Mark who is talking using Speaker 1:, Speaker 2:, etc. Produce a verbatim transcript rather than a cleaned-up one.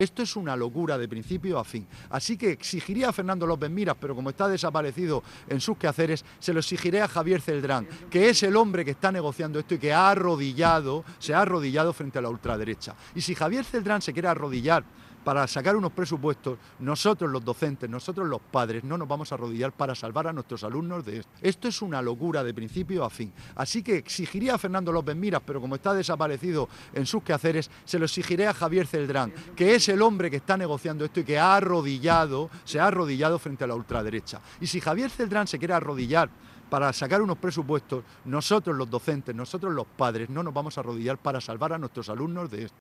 Speaker 1: Esto es una locura de principio a fin. Así que exigiría a Fernando López Miras, pero como está desaparecido en sus quehaceres, se lo exigiré a Javier Celdrán, que es el hombre que está negociando esto y que ha arrodillado, se ha arrodillado frente a la ultraderecha. Y si Javier Celdrán se quiere arrodillar para sacar unos presupuestos, nosotros los docentes, nosotros los padres, no nos vamos a arrodillar para salvar a nuestros alumnos de esto. Esto es una locura de principio a fin. Así que exigiría a Fernando López Miras, pero como está desaparecido en sus quehaceres, se lo exigiré a Javier Celdrán, que es el hombre que está negociando esto y que ha arrodillado, se ha arrodillado frente a la ultraderecha. Y si Javier Celdrán se quiere arrodillar para sacar unos presupuestos, nosotros los docentes, nosotros los padres, no nos vamos a arrodillar para salvar a nuestros alumnos de esto.